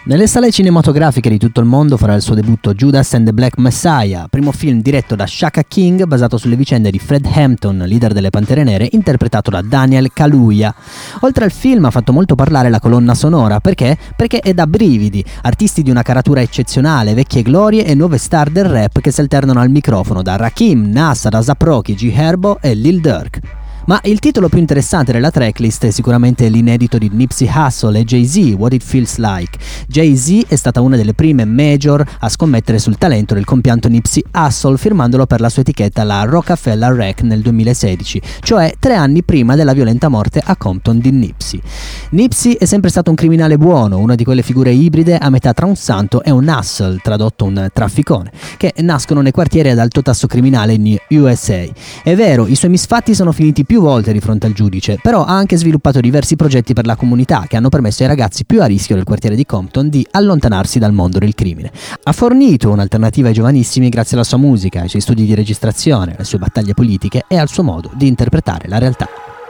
Nelle sale cinematografiche di tutto il mondo farà il suo debutto Judas and the Black Messiah, primo film diretto da Shaka King basato sulle vicende di Fred Hampton, leader delle Pantere Nere, interpretato da Daniel Kaluuya. Oltre al film ha fatto molto parlare la colonna sonora, perché? Perché è da brividi, artisti di una caratura eccezionale, vecchie glorie e nuove star del rap che si alternano al microfono, da Rakim, Nas, A$AP Rocky, G Herbo e Lil Durk. Ma il titolo più interessante della tracklist è sicuramente l'inedito di Nipsey Hussle e Jay-Z, What It Feels Like. Jay-Z è stata una delle prime major a scommettere sul talento del compianto Nipsey Hussle, firmandolo per la sua etichetta, la Rockefeller Rec, nel 2016, cioè 3 anni prima della violenta morte a Compton di Nipsey. Nipsey è sempre stato un criminale buono, una di quelle figure ibride a metà tra un santo e un hustle, tradotto un trafficone, che nascono nei quartieri ad alto tasso criminale in USA. È vero, i suoi misfatti sono finiti più volte di fronte al giudice, però ha anche sviluppato diversi progetti per la comunità che hanno permesso ai ragazzi più a rischio del quartiere di Compton di allontanarsi dal mondo del crimine. Ha fornito un'alternativa ai giovanissimi grazie alla sua musica, ai suoi studi di registrazione, alle sue battaglie politiche e al suo modo di interpretare la realtà.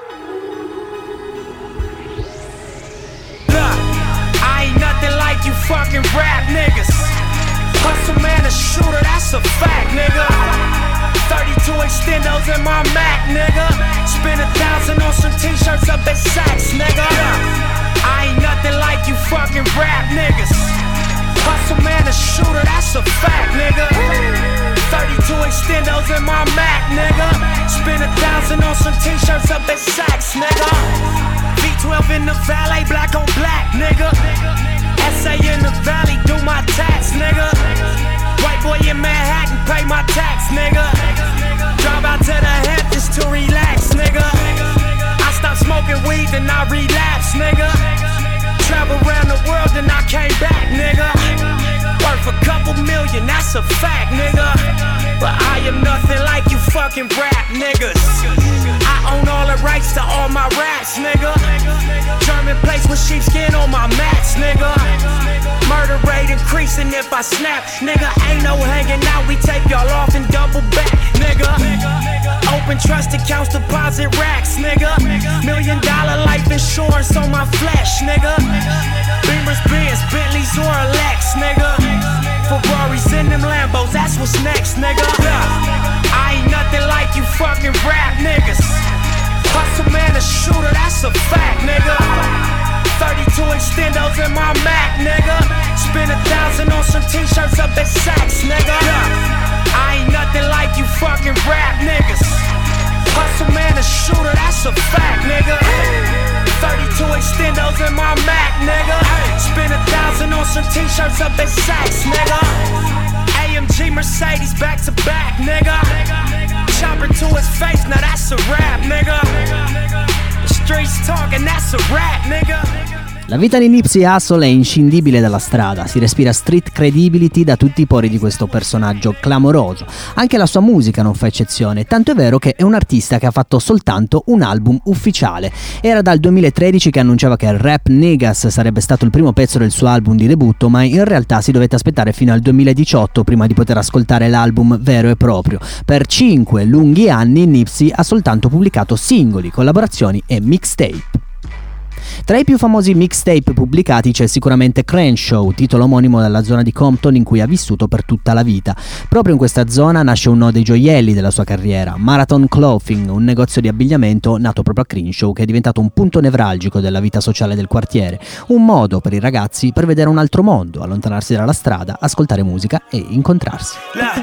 Extendos in my Mac, nigga. Spend 1,000 on some t-shirts up at Saks, nigga. I ain't nothing like you fucking rap niggas. Hustle man, a shooter, that's a fact, nigga. 32 extendos in my Mac, nigga. Spend 1,000 on some t-shirts up at Saks, nigga. V12 in the valet, black on black, nigga. SA in the valley, do my tax, nigga. White boy in Manhattan, pay my tax, nigga. Drive out to the Hamptons to relax, nigga. I stopped smoking weed, then I relapsed, nigga. Travel around the world, then I came back, nigga. Worth a couple million, that's a fact, nigga. But I am nothing like you fucking rap niggas. I own all the rights to all my raps, nigga. German place with sheepskin on my mats, nigga. Murder rate increasing if I snap, nigga. Ain't no hanging out, we take y'all off and double back, nigga. Open trust accounts, deposit racks, nigga. $1 million life insurance on my flesh, nigga. Beamers, Benz, Bentleys or a Lex, nigga. Ferraris in them Lambos, that's what's next, nigga. I ain't nothing like you fucking rap niggas. Hustle man, a shooter, that's a fact, nigga. 32 extendos in my Mac, nigga. Spend 1,000 on some t-shirts up at Saks, nigga. I ain't nothing like you fucking rap niggas. Hustle man, a shooter, that's a fact, nigga. 32 extendos in my Mac, nigga. Spend 1,000 on some t-shirts up at Saks, nigga. AMG Mercedes back to back, nigga. Chopper to his face, now that's a rap, nigga. The streets talking, that's a rap, nigga. La vita di Nipsey Hussle è inscindibile dalla strada, si respira street credibility da tutti i pori di questo personaggio clamoroso. Anche la sua musica non fa eccezione, tanto è vero che è un artista che ha fatto soltanto un album ufficiale. Era dal 2013 che annunciava che Rap Niggas sarebbe stato il primo pezzo del suo album di debutto, ma in realtà si dovette aspettare fino al 2018 prima di poter ascoltare l'album vero e proprio. Per 5 lunghi anni Nipsey ha soltanto pubblicato singoli, collaborazioni e mixtape. Tra i più famosi mixtape pubblicati c'è sicuramente Crenshaw, titolo omonimo della zona di Compton in cui ha vissuto per tutta la vita. Proprio in questa zona nasce uno dei gioielli della sua carriera, Marathon Clothing, un negozio di abbigliamento nato proprio a Crenshaw che è diventato un punto nevralgico della vita sociale del quartiere, un modo per i ragazzi per vedere un altro mondo, allontanarsi dalla strada, ascoltare musica e incontrarsi.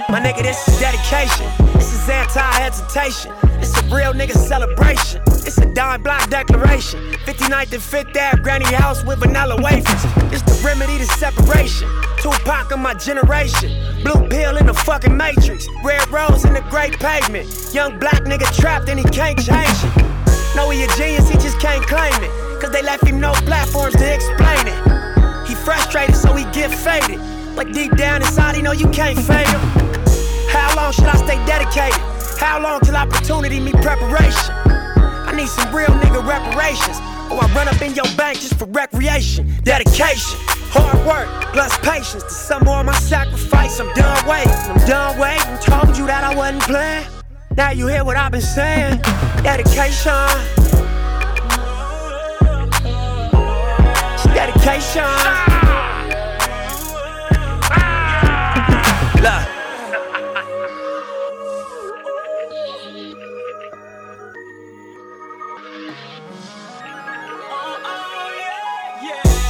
It's a real nigga celebration. It's a dime block declaration. 59th and 5th Ave, granny house with vanilla wafers. It's the remedy to separation. Tupac of my generation. Blue pill in the fucking matrix. Red rose in the great pavement. Young black nigga trapped and he can't change it. Know he a genius, he just can't claim it. Cause they left him no platforms to explain it. He frustrated so he get faded. But deep down inside he know you can't fade him. How long should I stay dedicated? How long till opportunity meet preparation? I need some real nigga reparations, or I run up in your bank just for recreation. Dedication, hard work, plus patience. To some more of my sacrifice, I'm done waiting. Told you that I wasn't playing. Now you hear what I've been saying. Dedication. Dedication.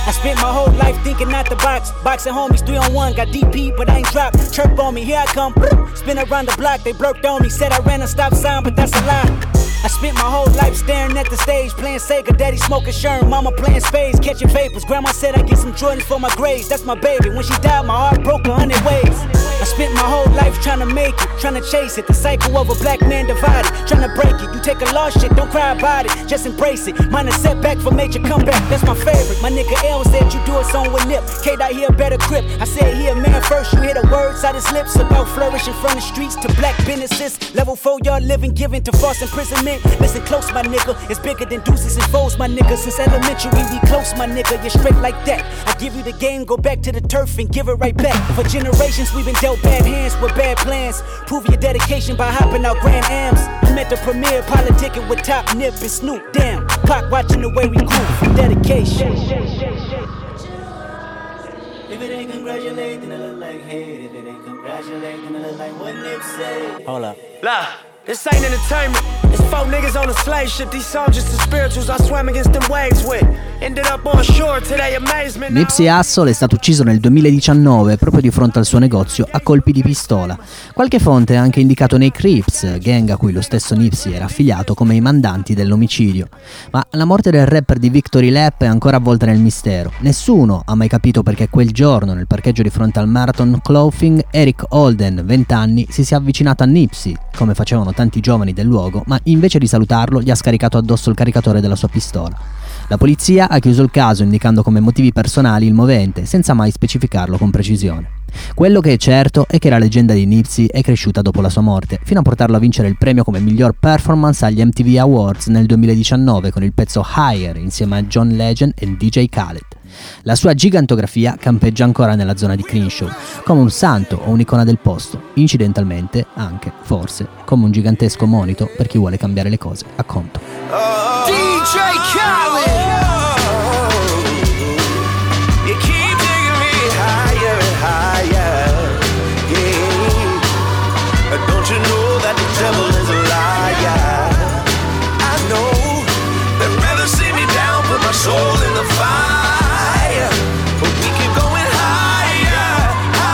I spent my whole life thinking out the box. Boxing homies 3-on-1, got DP but I ain't dropped. Chirp on me, here I come. Spin around the block, they blurped on me. Said I ran a stop sign, but that's a lie. I spent my whole life staring at the stage, playing Sega, daddy smoking Sherm, mama playing spades, catching vapors. Grandma said I get some Jordans for my grades, that's my baby. When she died, my heart broke 100 ways. I spent my whole life trying to make it, trying to chase it. The cycle of a black man divided, trying to break it. You take a lost shit, don't cry about it, just embrace it. Mine a setback for major comeback, that's my favorite. My nigga L said you do a song with Nip, K-Dot here better grip. I said here man first, you hear the words out his lips about flourishing from the streets to black businesses. Level 4 y'all living, giving to false imprisonment. Listen close my nigga, it's bigger than deuces and foes my nigga. Since elementary we close my nigga, you're straight like that. I give you the game, go back to the turf and give it right back. For generations we've been dealt bad hands with bad plans. Prove your dedication by hopping out Grand Ams. I'm at the premiere, politicking with Top Nip and Snoop. Damn, Pac watching the way we grew from dedication. If it ain't congratulate, then I look like hate. If it ain't congratulate, then I look like what Nip say. Hold up. Blah. This ain't entertainment. It's 4 niggas on a slave ship. These soldiers and spirituals I swam against them waves with. Ended up on shore to their amazement. Nipsey Hussle è stato ucciso nel 2019 proprio di fronte al suo negozio a colpi di pistola. Qualche fonte ha anche indicato nei Crips, gang a cui lo stesso Nipsey era affiliato, come i mandanti dell'omicidio. Ma la morte del rapper di Victory Lap è ancora avvolta nel mistero. Nessuno ha mai capito perché quel giorno nel parcheggio di fronte al Marathon Clothing Eric Holden, 20 anni, si sia avvicinato a Nipsey, come facevano tanti giovani del luogo, ma invece di salutarlo gli ha scaricato addosso il caricatore della sua pistola. La polizia ha chiuso il caso indicando come motivi personali il movente, senza mai specificarlo con precisione. Quello che è certo è che la leggenda di Nipsey è cresciuta dopo la sua morte, fino a portarlo a vincere il premio come miglior performance agli MTV Awards nel 2019 con il pezzo Higher insieme a John Legend e DJ Khaled. La sua gigantografia campeggia ancora nella zona di Crenshaw, come un santo o un'icona del posto, incidentalmente anche, forse, come un gigantesco monito per chi vuole cambiare le cose a conto. DJ Khaled! You keep taking me higher and higher, yeah. Don't you know that the devil is a liar? I know they'd rather see me down, put my soul in the fire, but we keep going higher,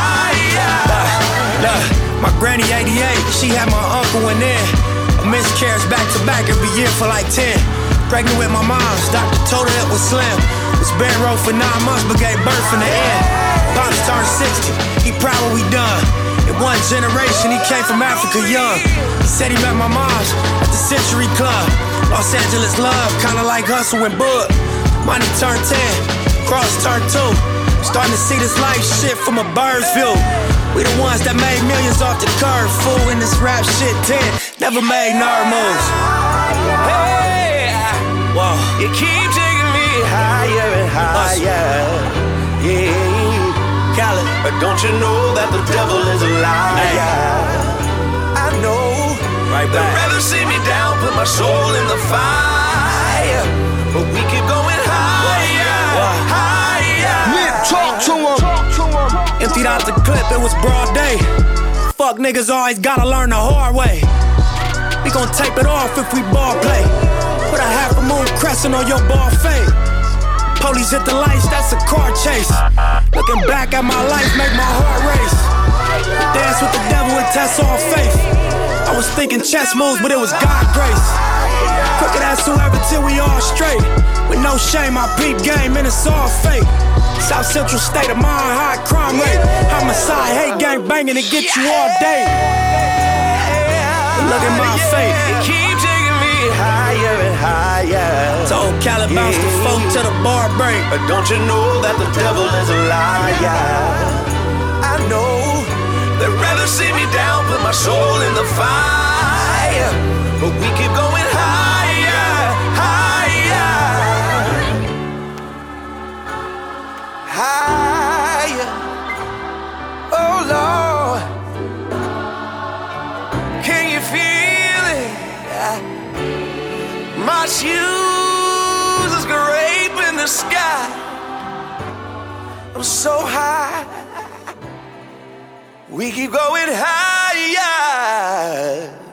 higher. My granny 88, she had my uncle in there. A miscarriage back to back every year for like 10. Pregnant with my mom's, doctor told her it was slim. Was bed row for 9 months but gave birth in the end. Pops turned 60, he proud what we done. In one generation he came from Africa young. Said he met my mom's at the Century Club. Los Angeles love, kinda like Hustle and Bud. Money turned 10, Cross turned 2. Starting to see this life shit from a bird's view. We the ones that made millions off the curve. Fool in this rap shit 10, never made nerd moves. Hey, whoa. You keep taking me higher and higher, yeah. Khaled, but don't you know that the devil is a liar? Hey. I know, right back. They'd rather see me down, put my soul in the fire, but we keep going higher, higher. Nip, talk to him. Emptied out the clip, it was broad day. Fuck niggas always gotta learn the hard way. We gon' tape it off if we ball play. Put a half a moon crescent on your ball fade. Police hit the lights, that's a car chase. Looking back at my life, make my heart race. Dance with the devil and test all faith. I was thinking chess moves, but it was God grace. Crooked ass whoever till we all straight. With no shame, I peep game and it's all fake. South Central state of mind, high crime rate. Homicide, hate gang banging to get you all day. But look at my fate. You keep taking me higher and higher. Told Khaled bounce the phone to the bar break. But don't you know that the devil is a liar? I know they'd rather see me down, put my soul in the fire, but we keep going higher, higher, higher. Oh Lord, can you feel it? My shoes is scraping the sky. I'm so high. We keep going higher.